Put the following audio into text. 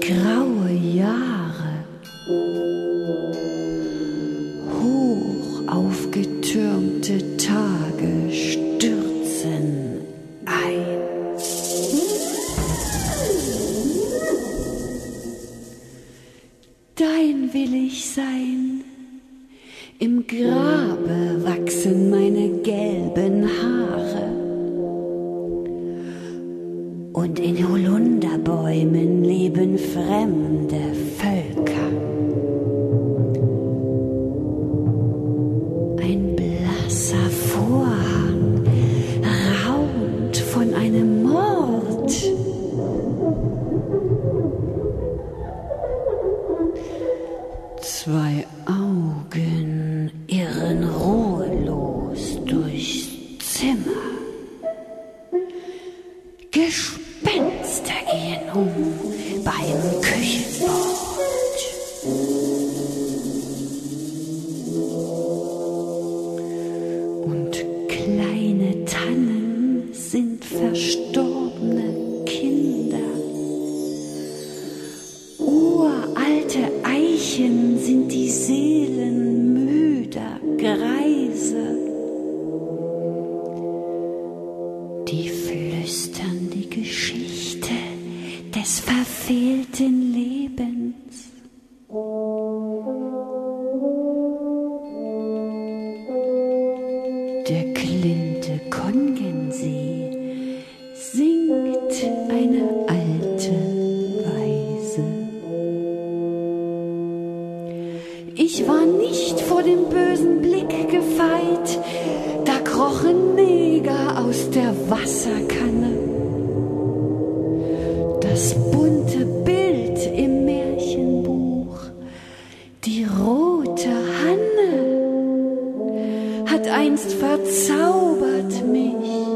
graue Jahre, hoch aufgetürmte Tage stürzen ein. Dein will ich sein, im Grabe wachsen meine gelben Haare und in Holunderbäumen leben fremde Völker. Ein blasser Vorhang raunt von einem Mord. Zwei Augen irren ruhelos durchs Zimmer. Gespenster gehen beim Küchenbord. Und kleine Tannen sind verstorbene Kinder. Uralte Eichen sind die Seelen müder Greise. Die flüstern die Geschichte des verfehlten Lebens. Der Klinte Kongensi singt eine alte Weise. Ich war nicht vor dem bösen Blick gefeit, da krochen Neger aus der Wasserkanne. Das bunte Bild im Märchenbuch, die rote Hanne, hat einst verzaubert mich.